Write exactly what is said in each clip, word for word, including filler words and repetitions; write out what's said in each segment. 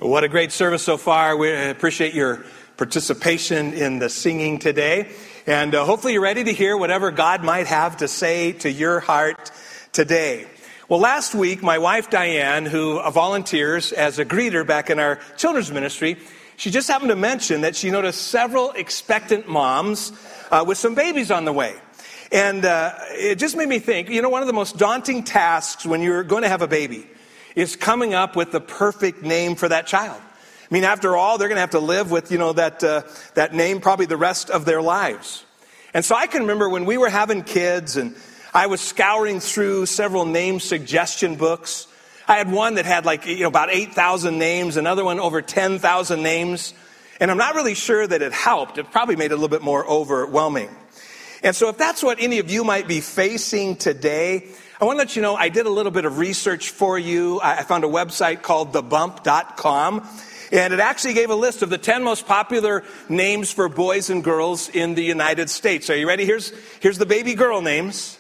What a great service so far. We appreciate your participation in the singing today. And uh, hopefully you're ready to hear whatever God might have to say to your heart today. Well, last week, my wife Diane, who volunteers as a greeter back in our children's ministry, she just happened to mention that she noticed several expectant moms uh, with some babies on the way. And uh, it just made me think, you know, one of the most daunting tasks when you're going to have a baby is coming up with the perfect name for that child. I mean, after all, they're going to have to live with, you know, that uh, that name probably the rest of their lives. And so I can remember when we were having kids and I was scouring through several name suggestion books. I had one that had like, you know, about eight thousand names, another one over ten thousand names. And I'm not really sure that it helped. It probably made it a little bit more overwhelming. And so if that's what any of you might be facing today, I want to let you know I did a little bit of research for you. I found a website called the bump dot com, and it actually gave a list of the ten most popular names for boys and girls in the United States. Are you ready? Here's, here's the baby girl names.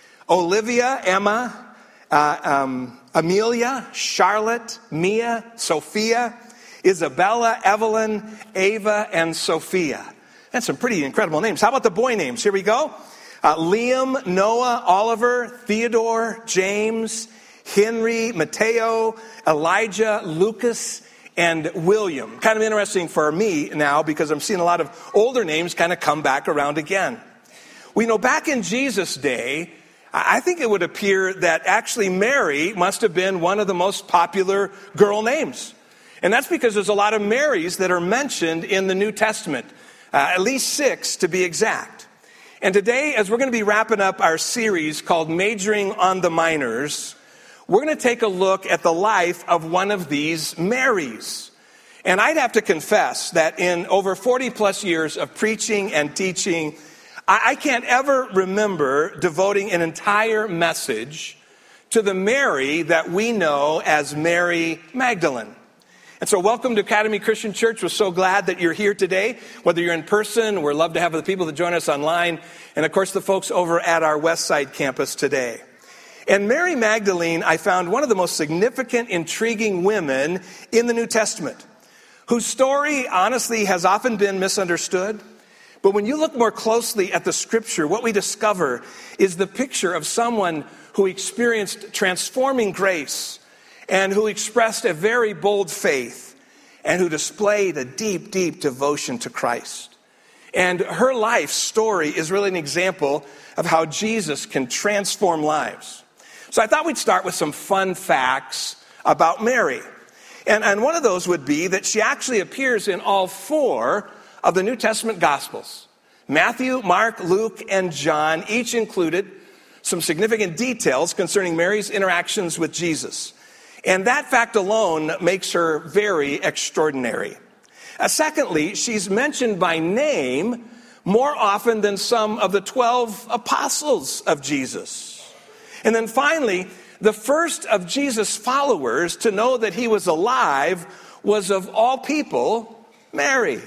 Olivia, Emma, uh, um, Amelia, Charlotte, Mia, Sophia, Isabella, Evelyn, Ava, and Sophia. That's some pretty incredible names. How about the boy names? Here we go. Uh, Liam, Noah, Oliver, Theodore, James, Henry, Mateo, Elijah, Lucas, and William. Kind of interesting for me now because I'm seeing a lot of older names kind of come back around again. We know back in Jesus' day, I think it would appear that actually Mary must have been one of the most popular girl names. And that's because there's a lot of Marys that are mentioned in the New Testament, uh, at least six to be exact. And today, as we're going to be wrapping up our series called Majoring on the Minors, we're going to take a look at the life of one of these Marys. And I'd have to confess that in over forty plus years of preaching and teaching, I, I can't ever remember devoting an entire message to the Mary that we know as Mary Magdalene. And so welcome to Academy Christian Church. We're so glad that you're here today, whether you're in person. We're love to have the people that join us online. And of course, the folks over at our West Side campus today. And Mary Magdalene, I found one of the most significant, intriguing women in the New Testament, whose story, honestly, has often been misunderstood. But when you look more closely at the scripture, what we discover is the picture of someone who experienced transforming grace and who expressed a very bold faith and who displayed a deep, deep devotion to Christ. And her life story is really an example of how Jesus can transform lives. So I thought we'd start with some fun facts about Mary. And, and one of those would be that she actually appears in all four of the New Testament Gospels. Matthew, Mark, Luke, and John each included some significant details concerning Mary's interactions with Jesus. And that fact alone makes her very extraordinary. Uh, secondly, she's mentioned by name more often than some of the twelve apostles of Jesus. And then finally, the first of Jesus' followers to know that he was alive was, of all people, Mary.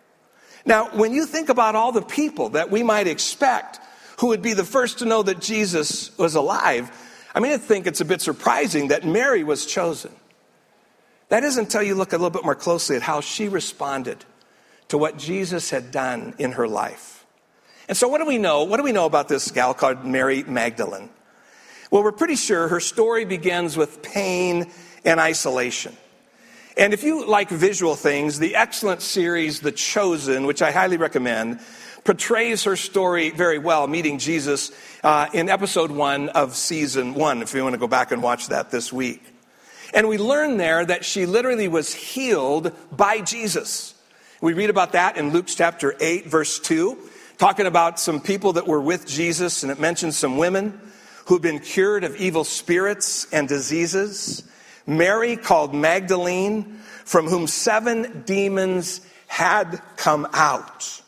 Now, when you think about all the people that we might expect who would be the first to know that Jesus was alive, I mean, I think it's a bit surprising that Mary was chosen. That is until you look a little bit more closely at how she responded to what Jesus had done in her life. And so what do we know? What do we know about this gal called Mary Magdalene? Well, we're pretty sure her story begins with pain and isolation. And if you like visual things, the excellent series, The Chosen, which I highly recommend, portrays her story very well, meeting Jesus uh, in episode one of season one, if you want to go back and watch that this week. And we learn there that she literally was healed by Jesus. We read about that in Luke chapter eight, verse two, talking about some people that were with Jesus, and it mentions some women who'd been cured of evil spirits and diseases. Mary, called Magdalene, from whom seven demons had come out.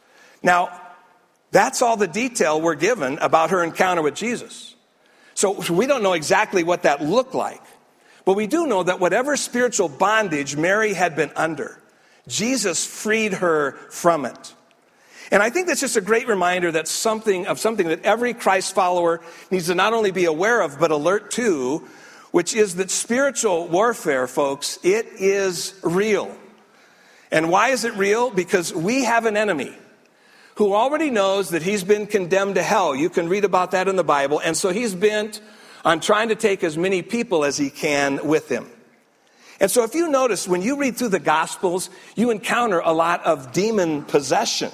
Now, that's all the detail we're given about her encounter with Jesus. So we don't know exactly what that looked like. But we do know that whatever spiritual bondage Mary had been under, Jesus freed her from it. And I think that's just a great reminder that something of something that every Christ follower needs to not only be aware of, but alert to, which is that spiritual warfare, folks, it is real. And why is it real? Because we have an enemy who already knows that he's been condemned to hell. You can read about that in the Bible. And so he's bent on trying to take as many people as he can with him. And so if you notice, when you read through the Gospels, you encounter a lot of demon possession.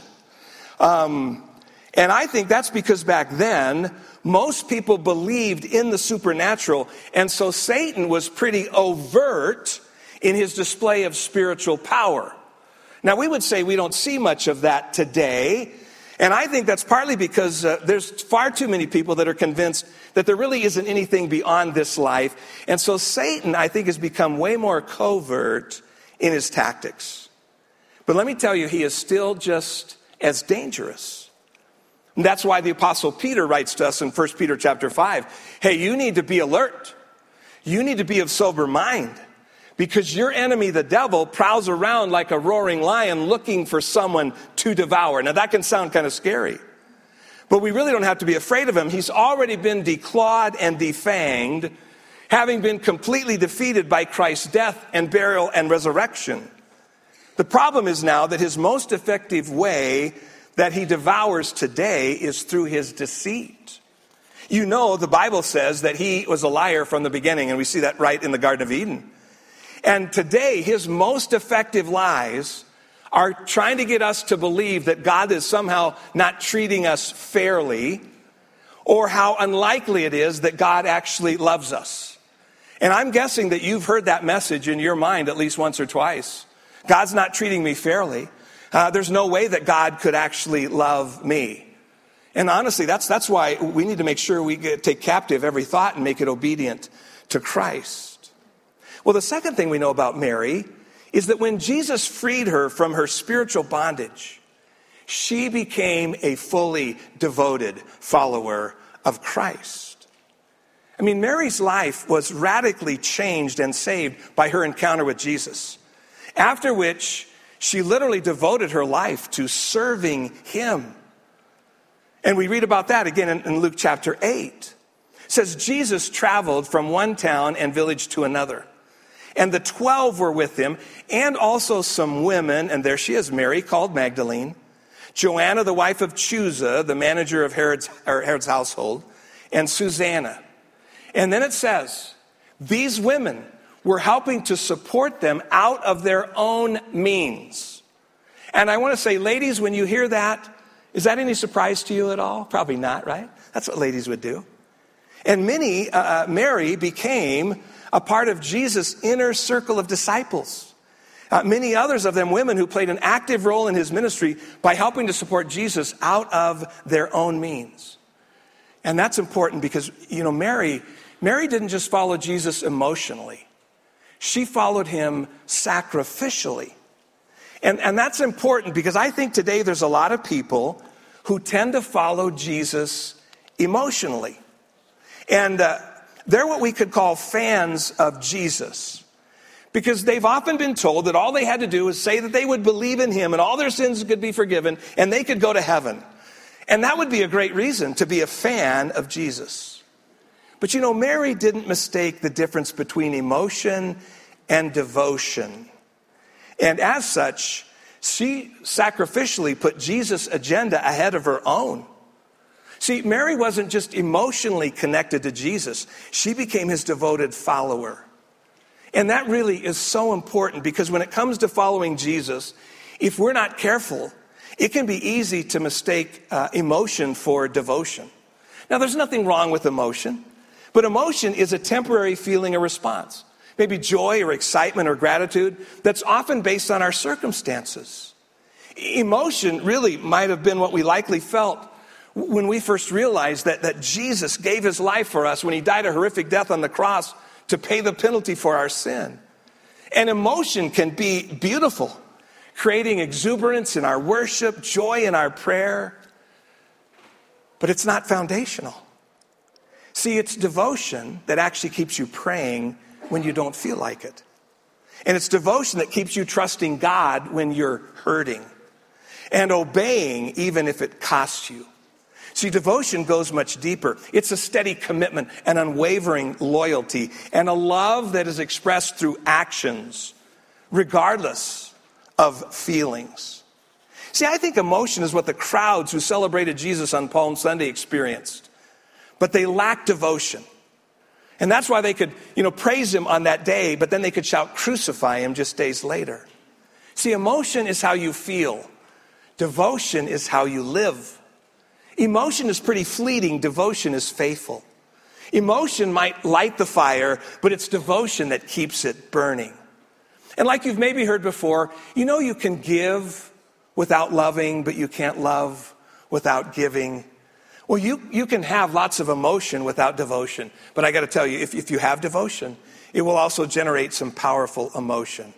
Um, and I think that's because back then, most people believed in the supernatural. And so Satan was pretty overt in his display of spiritual power. Now, we would say we don't see much of that today. And I think that's partly because uh, there's far too many people that are convinced that there really isn't anything beyond this life. And so Satan, I think, has become way more covert in his tactics. But let me tell you, he is still just as dangerous. And that's why the Apostle Peter writes to us in First Peter chapter five, hey, you need to be alert. You need to be of sober mind. Because your enemy, the devil, prowls around like a roaring lion looking for someone to devour. Now, that can sound kind of scary. But we really don't have to be afraid of him. He's already been declawed and defanged, having been completely defeated by Christ's death and burial and resurrection. The problem is now that his most effective way that he devours today is through his deceit. You know, the Bible says that he was a liar from the beginning, and we see that right in the Garden of Eden. And today, his most effective lies are trying to get us to believe that God is somehow not treating us fairly, or how unlikely it is that God actually loves us. And I'm guessing that you've heard that message in your mind at least once or twice. God's not treating me fairly. Uh, there's no way that God could actually love me. And honestly, that's that's why we need to make sure we get, take captive every thought and make it obedient to Christ. Well, the second thing we know about Mary is that when Jesus freed her from her spiritual bondage, she became a fully devoted follower of Christ. I mean, Mary's life was radically changed and saved by her encounter with Jesus, after which she literally devoted her life to serving him. And we read about that again in, in Luke chapter eight. It says, Jesus traveled from one town and village to another. And the twelve were with him, and also some women, and there she is, Mary, called Magdalene, Joanna, the wife of Chuza, the manager of Herod's, or Herod's household, and Susanna. And then it says, these women were helping to support them out of their own means. And I want to say, ladies, when you hear that, is that any surprise to you at all? Probably not, right? That's what ladies would do. And many, uh, Mary became a part of Jesus' inner circle of disciples. Uh, many others of them women who played an active role in his ministry by helping to support Jesus out of their own means. And that's important because, you know, Mary, Mary didn't just follow Jesus emotionally. She followed him sacrificially. And, and that's important because I think today there's a lot of people who tend to follow Jesus emotionally. And uh, they're what we could call fans of Jesus, because they've often been told that all they had to do was say that they would believe in him and all their sins could be forgiven and they could go to heaven. And that would be a great reason to be a fan of Jesus. But you know, Mary didn't mistake the difference between emotion and devotion. And as such, she sacrificially put Jesus' agenda ahead of her own. See, Mary wasn't just emotionally connected to Jesus. She became his devoted follower. And that really is so important because when it comes to following Jesus, if we're not careful, it can be easy to mistake uh, emotion for devotion. Now, there's nothing wrong with emotion, but emotion is a temporary feeling or response. Maybe joy or excitement or gratitude that's often based on our circumstances. Emotion really might have been what we likely felt when we first realized that, that Jesus gave his life for us when he died a horrific death on the cross to pay the penalty for our sin. And emotion can be beautiful, creating exuberance in our worship, joy in our prayer, but it's not foundational. See, it's devotion that actually keeps you praying when you don't feel like it. And it's devotion that keeps you trusting God when you're hurting and obeying even if it costs you. See, devotion goes much deeper. It's a steady commitment, an unwavering loyalty, and a love that is expressed through actions, regardless of feelings. See, I think emotion is what the crowds who celebrated Jesus on Palm Sunday experienced. But they lacked devotion. And that's why they could, you know, praise him on that day, but then they could shout, crucify him just days later. See, emotion is how you feel. Devotion is how you live. Emotion is pretty fleeting. Devotion is faithful. Emotion might light the fire, but it's devotion that keeps it burning. And like you've maybe heard before, you know you can give without loving, but you can't love without giving. Well, you, you can have lots of emotion without devotion. But I got to tell you, if, if you have devotion, it will also generate some powerful emotion.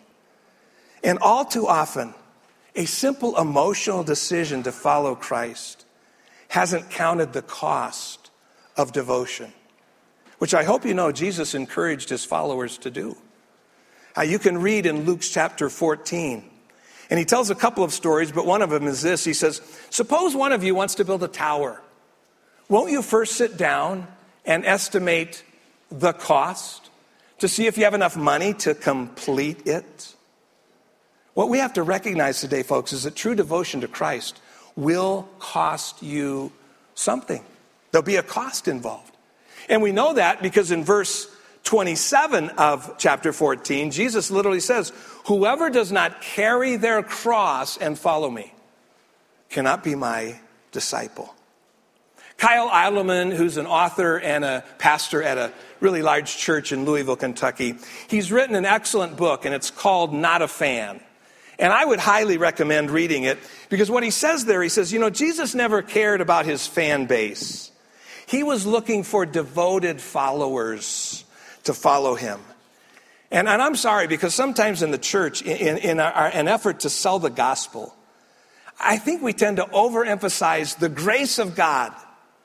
And all too often, a simple emotional decision to follow Christ hasn't counted the cost of devotion, which I hope you know Jesus encouraged his followers to do. Uh, you can read in Luke chapter fourteen, and he tells a couple of stories, but one of them is this. He says, suppose one of you wants to build a tower. Won't you first sit down and estimate the cost to see if you have enough money to complete it? What we have to recognize today, folks, is that true devotion to Christ will cost you something. There'll be a cost involved. And we know that because in verse twenty-seven of chapter fourteen, Jesus literally says, whoever does not carry their cross and follow me cannot be my disciple. Kyle Eidelman, who's an author and a pastor at a really large church in Louisville, Kentucky, he's written an excellent book, and it's called Not a Fan. And I would highly recommend reading it because what he says there, he says, you know, Jesus never cared about his fan base. He was looking for devoted followers to follow him. And, and I'm sorry, because sometimes in the church, in, in our, an effort to sell the gospel, I think we tend to overemphasize the grace of God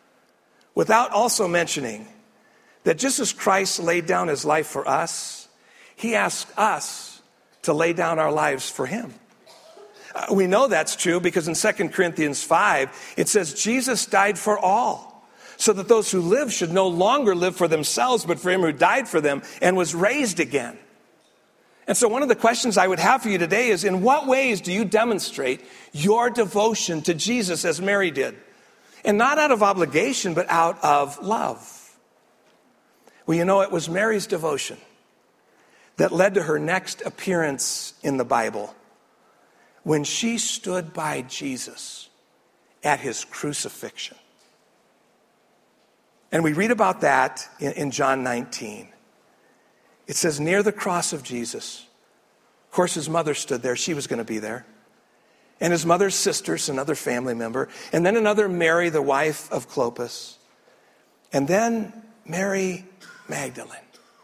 without also mentioning that just as Christ laid down his life for us, he asked us to lay down our lives for him. Uh, we know that's true because in Second Corinthians five, it says Jesus died for all, so that those who live should no longer live for themselves, but for him who died for them and was raised again. And so one of the questions I would have for you today is, in what ways do you demonstrate your devotion to Jesus as Mary did? And not out of obligation, but out of love. Well, you know, it was Mary's devotion that led to her next appearance in the Bible, when she stood by Jesus at his crucifixion. And we read about that in, in John nineteen. It says, near the cross of Jesus, of course his mother stood there, she was going to be there, and his mother's sisters, another family member, and then another Mary, the wife of Clopas, and then Mary Magdalene.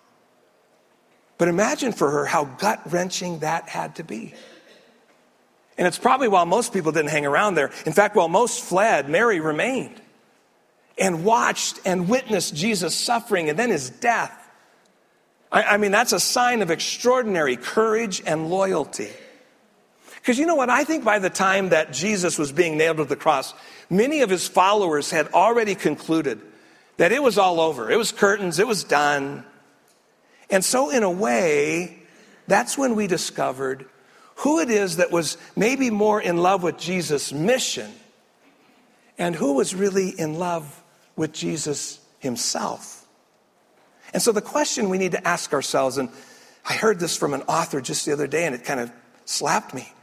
But imagine for her how gut-wrenching that had to be. And it's probably while most people didn't hang around there. In fact, while most fled, Mary remained and watched and witnessed Jesus' suffering and then his death. I, I mean, that's a sign of extraordinary courage and loyalty. Because you know what? I think by the time that Jesus was being nailed to the cross, many of his followers had already concluded that it was all over. It was curtains. It was done. And so in a way, that's when we discovered who it is that was maybe more in love with Jesus' mission and who was really in love with Jesus himself. And so the question we need to ask ourselves, and I heard this from an author just the other day and it kind of slapped me.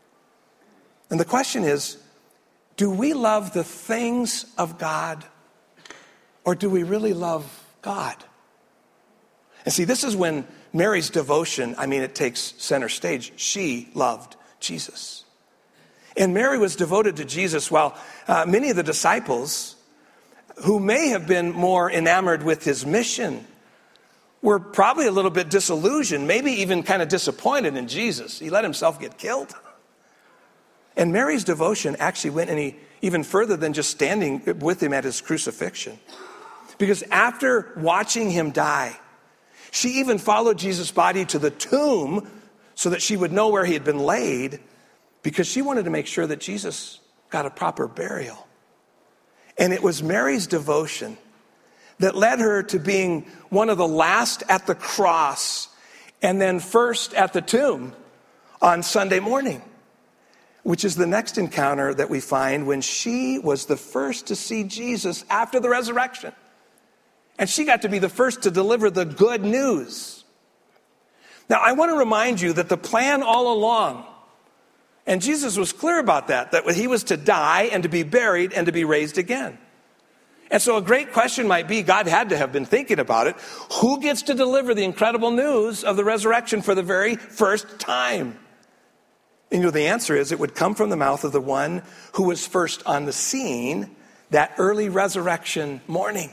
And the question is, do we love the things of God or do we really love God? And see, this is when Mary's devotion, I mean, it takes center stage. She loved Jesus. And Mary was devoted to Jesus while uh, many of the disciples, who may have been more enamored with his mission, were probably a little bit disillusioned, maybe even kind of disappointed in Jesus. He let himself get killed. And Mary's devotion actually went any, even further than just standing with him at his crucifixion. Because after watching him die, she even followed Jesus' body to the tomb so that she would know where he had been laid, because she wanted to make sure that Jesus got a proper burial. And it was Mary's devotion that led her to being one of the last at the cross and then first at the tomb on Sunday morning, which is the next encounter that we find when she was the first to see Jesus after the resurrection. And she got to be the first to deliver the good news. Now, I want to remind you that the plan all along, and Jesus was clear about that, that he was to die and to be buried and to be raised again. And so a great question might be, God had to have been thinking about it, who gets to deliver the incredible news of the resurrection for the very first time? And you know, the answer is it would come from the mouth of the one who was first on the scene that early resurrection morning.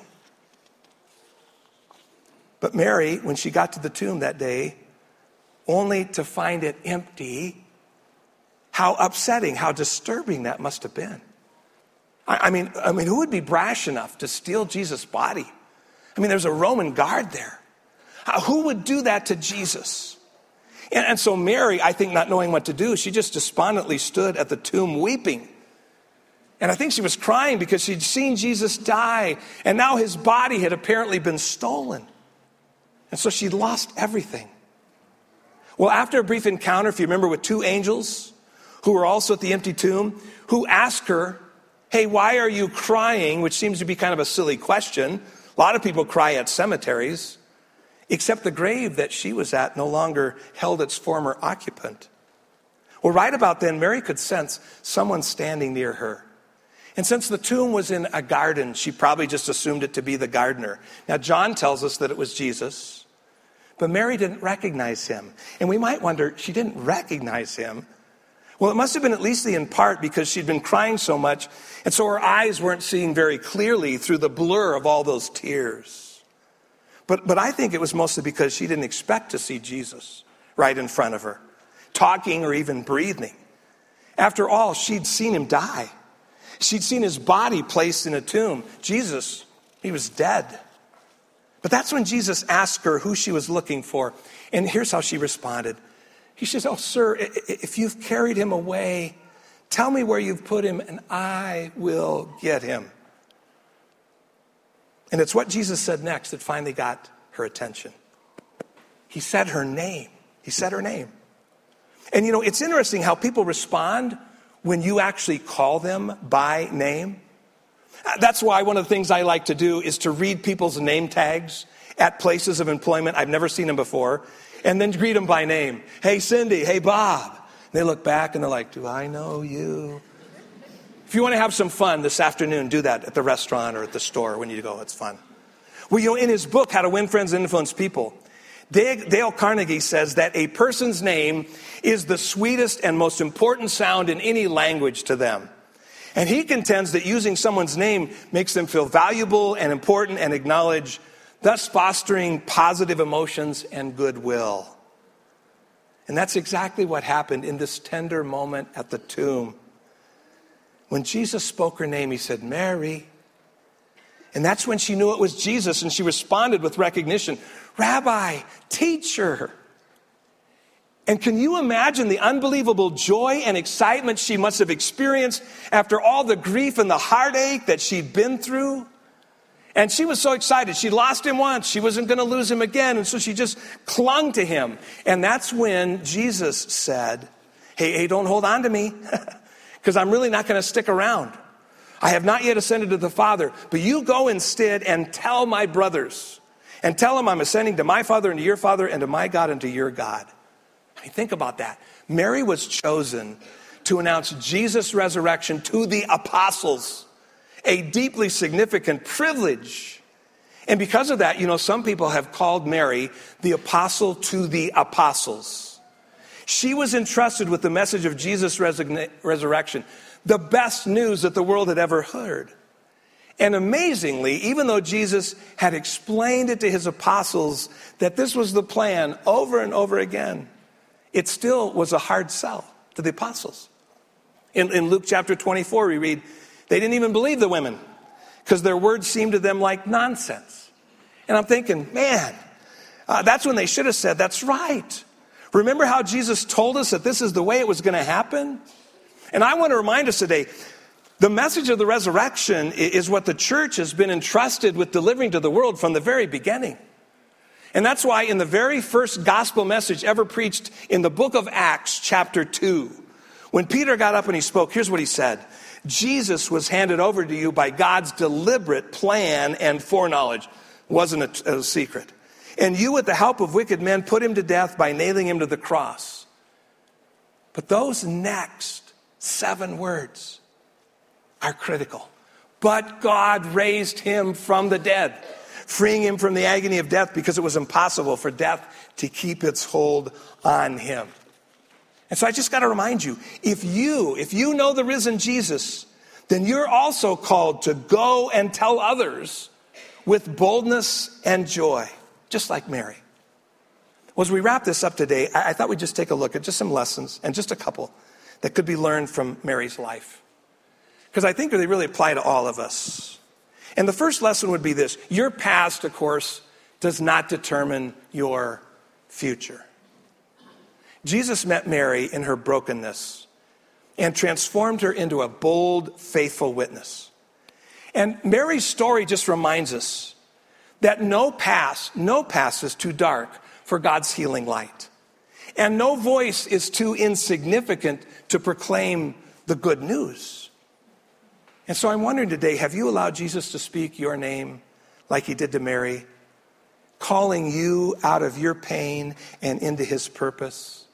But Mary, when she got to the tomb that day, only to find it empty, how upsetting, how disturbing that must have been. I, I mean, I mean, who would be brash enough to steal Jesus' body? I mean, there's a Roman guard there. Uh, who would do that to Jesus? And, and so Mary, I think not knowing what to do, she just despondently stood at the tomb weeping. And I think she was crying because she'd seen Jesus die, and now his body had apparently been stolen. And so she lost everything. Well, after a brief encounter, if you remember, with two angels who were also at the empty tomb, who asked her, hey, why are you crying? Which seems to be kind of a silly question. A lot of people cry at cemeteries, except the grave that she was at no longer held its former occupant. Well, right about then, Mary could sense someone standing near her. And since the tomb was in a garden, she probably just assumed it to be the gardener. Now, John tells us that it was Jesus. But Mary didn't recognize him. And we might wonder, she didn't recognize him. Well, it must have been at least in part because she'd been crying so much, and so her eyes weren't seeing very clearly through the blur of all those tears. But, but I think it was mostly because she didn't expect to see Jesus right in front of her, talking or even breathing. After all, she'd seen him die. She'd seen his body placed in a tomb. Jesus, he was dead. But that's when Jesus asked her who she was looking for. And here's how she responded. He says, oh, sir, if you've carried him away, tell me where you've put him and I will get him. And it's what Jesus said next that finally got her attention. He said her name. He said her name. And you know, it's interesting how people respond when you actually call them by name. That's why one of the things I like to do is to read people's name tags at places of employment. I've never seen them before. And then greet them by name. Hey, Cindy. Hey, Bob. And they look back and they're like, do I know you? If you want to have some fun this afternoon, do that at the restaurant or at the store when you go. It's fun. Well, you know, in his book, How to Win Friends and Influence People, Dale Carnegie says that a person's name is the sweetest and most important sound in any language to them. And he contends that using someone's name makes them feel valuable and important and acknowledged, thus fostering positive emotions and goodwill. And that's exactly what happened in this tender moment at the tomb. When Jesus spoke her name, he said, Mary. And that's when she knew it was Jesus, and she responded with recognition, Rabbi, teacher. And can you imagine the unbelievable joy and excitement she must have experienced after all the grief and the heartache that she'd been through? And she was so excited. She lost him once. She wasn't going to lose him again. And so she just clung to him. And that's when Jesus said, hey, hey, don't hold on to me because I'm really not going to stick around. I have not yet ascended to the Father, but you go instead and tell my brothers and tell them I'm ascending to my Father and to your Father and to my God and to your God. I mean, think about that. Mary was chosen to announce Jesus' resurrection to the apostles, a deeply significant privilege. And because of that, you know, some people have called Mary the apostle to the apostles. She was entrusted with the message of Jesus' resurrection, the best news that the world had ever heard. And amazingly, even though Jesus had explained it to his apostles that this was the plan over and over again, it still was a hard sell to the apostles. In, in Luke chapter twenty-four, we read, they didn't even believe the women because their words seemed to them like nonsense. And I'm thinking, man, uh, that's when they should have said, that's right. Remember how Jesus told us that this is the way it was going to happen? And I want to remind us today, The message of the resurrection is what the church has been entrusted with delivering to the world from the very beginning. And that's why in the very first gospel message ever preached in the book of Acts, chapter two, when Peter got up and he spoke, here's what he said. Jesus was handed over to you by God's deliberate plan and foreknowledge. It wasn't a, a secret. And you, with the help of wicked men, put him to death by nailing him to the cross. But those next seven words are critical. But God raised him from the dead, freeing him from the agony of death because it was impossible for death to keep its hold on him. And so I just got to remind you, if you, if you know the risen Jesus, then you're also called to go and tell others with boldness and joy, just like Mary. Well, as we wrap this up today, I, I thought we'd just take a look at just some lessons, and just a couple, that could be learned from Mary's life. Because I think they really apply to all of us. And the first lesson would be this. Your past, of course, does not determine your future. Jesus met Mary in her brokenness and transformed her into a bold, faithful witness. And Mary's story just reminds us that no past, no past is too dark for God's healing light. And no voice is too insignificant to proclaim the good news. And so I'm wondering today, have you allowed Jesus to speak your name like he did to Mary, calling you out of your pain and into his purpose?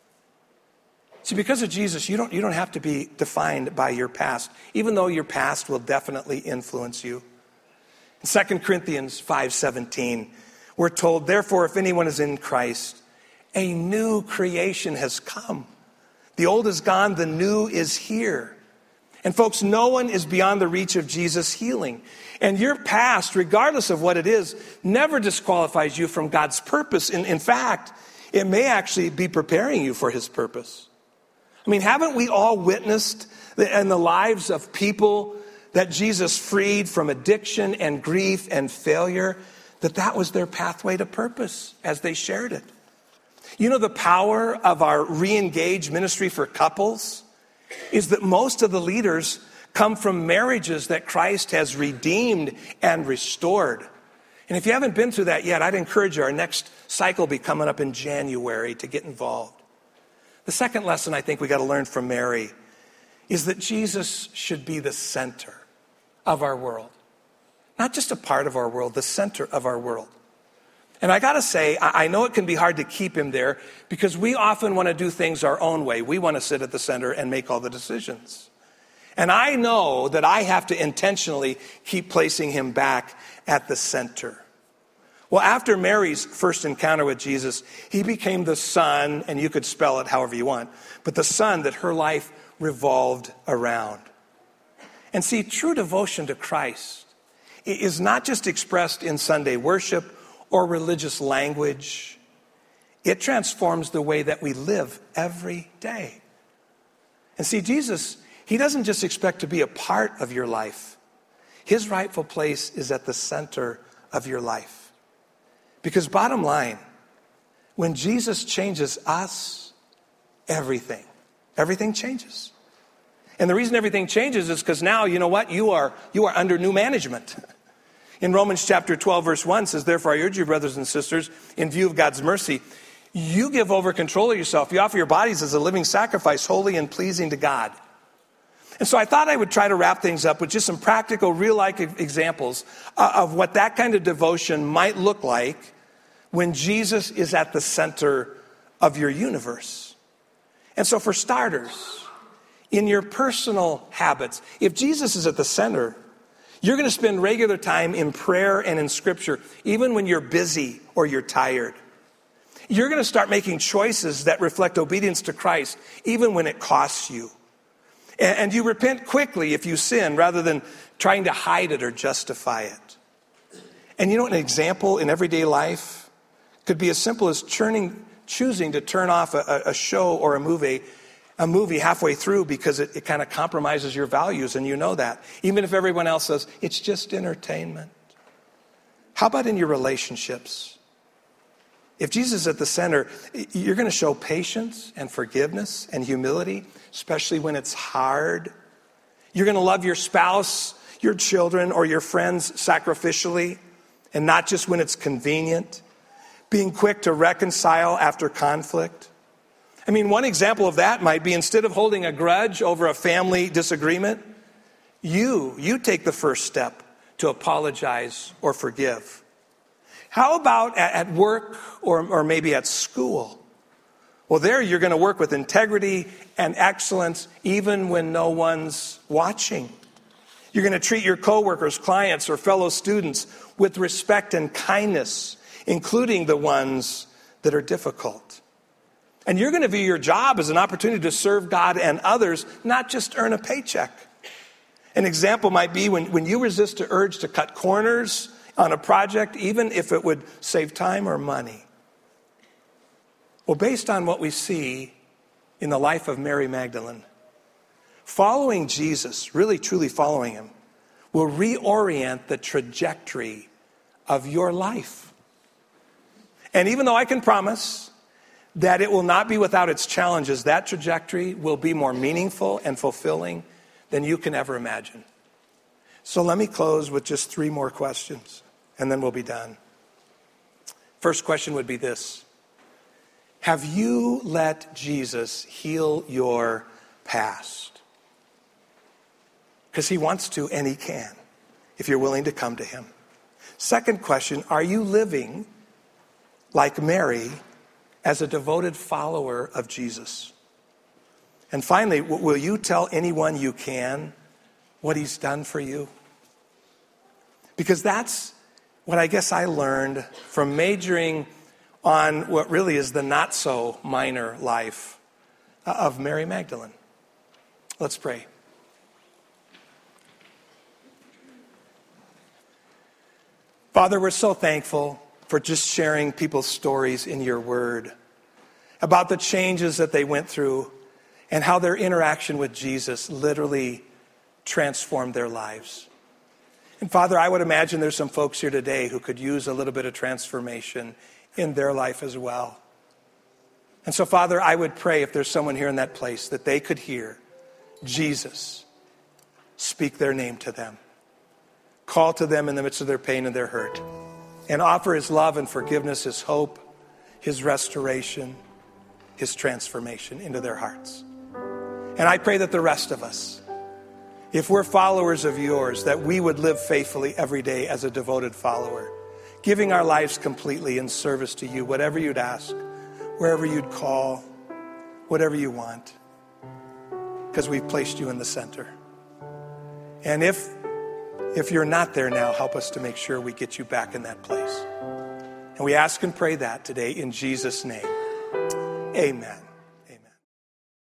See, because of Jesus, you don't, you don't have to be defined by your past, even though your past will definitely influence you. In Second Corinthians five seventeen, we're told, therefore, if anyone is in Christ, a new creation has come. The old is gone, the new is here. And folks, no one is beyond the reach of Jesus' healing. And your past, regardless of what it is, never disqualifies you from God's purpose. In, in fact, it may actually be preparing you for his purpose. I mean, haven't we all witnessed in the lives of people that Jesus freed from addiction and grief and failure, that that was their pathway to purpose as they shared it? You know, the power of our re-engage ministry for couples is that most of the leaders come from marriages that Christ has redeemed and restored. And if you haven't been through that yet, I'd encourage you, our next cycle will be coming up in January, to get involved. The second lesson I think we got to learn from Mary is that Jesus should be the center of our world. Not just a part of our world, the center of our world. And I got to say, I know it can be hard to keep him there because we often want to do things our own way. We want to sit at the center and make all the decisions. And I know that I have to intentionally keep placing him back at the center. Well, after Mary's first encounter with Jesus, he became the son, and you could spell it however you want, but the son that her life revolved around. And see, true devotion to Christ is not just expressed in Sunday worship or religious language. It transforms the way that we live every day. And see, Jesus, he doesn't just expect to be a part of your life. His rightful place is at the center of your life. Because bottom line, when Jesus changes us, everything, everything changes. And the reason everything changes is because now, you know what? You are, you are under new management. In Romans chapter twelve, verse one says, therefore I urge you, brothers and sisters, in view of God's mercy, you give over control of yourself. You offer your bodies as a living sacrifice, holy and pleasing to God. And so I thought I would try to wrap things up with just some practical, real-life examples of what that kind of devotion might look like when Jesus is at the center of your universe. And so for starters, in your personal habits, if Jesus is at the center, you're going to spend regular time in prayer and in scripture, even when you're busy or you're tired. You're going to start making choices that reflect obedience to Christ, even when it costs you. And you repent quickly if you sin, rather than trying to hide it or justify it. And you know, an example in everyday life could be as simple as turning, choosing to turn off a, a show or a movie a movie halfway through because it, it kind of compromises your values, and you know that. Even if everyone else says, it's just entertainment. How about in your relationships? If Jesus is at the center, you're going to show patience and forgiveness and humility, especially when it's hard. You're going to love your spouse, your children, or your friends sacrificially, and not just when it's convenient. Being quick to reconcile after conflict. I mean, one example of that might be instead of holding a grudge over a family disagreement, you, you take the first step to apologize or forgive. How about at, at work or, or maybe at school? Well, there you're going to work with integrity and excellence even when no one's watching. You're going to treat your coworkers, clients, or fellow students with respect and kindness, including the ones that are difficult. And you're going to view your job as an opportunity to serve God and others, not just earn a paycheck. An example might be when, when you resist the urge to cut corners on a project, even if it would save time or money. Well, based on what we see in the life of Mary Magdalene, following Jesus, really truly following him, will reorient the trajectory of your life. And even though I can promise that it will not be without its challenges, that trajectory will be more meaningful and fulfilling than you can ever imagine. So let me close with just three more questions, and then we'll be done. First question would be this. Have you let Jesus heal your past? Because he wants to, and he can, if you're willing to come to him. Second question, are you living like Mary as a devoted follower of Jesus? And finally, will you tell anyone you can what he's done for you? Because that's what I guess I learned from majoring on what really is the not so minor life of Mary Magdalene. Let's pray. Father, we're so thankful for just sharing people's stories in your word about the changes that they went through and how their interaction with Jesus literally transformed their lives. And Father, I would imagine there's some folks here today who could use a little bit of transformation in their life as well. And so, Father, I would pray if there's someone here in that place that they could hear Jesus speak their name to them, call to them in the midst of their pain and their hurt, and offer his love and forgiveness, his hope, his restoration, his transformation into their hearts. And I pray that the rest of us, if we're followers of yours, that we would live faithfully every day as a devoted follower, giving our lives completely in service to you, whatever you'd ask, wherever you'd call, whatever you want, because we've placed you in the center. And if, if you're not there now, help us to make sure we get you back in that place. And we ask and pray that today in Jesus' name. Amen.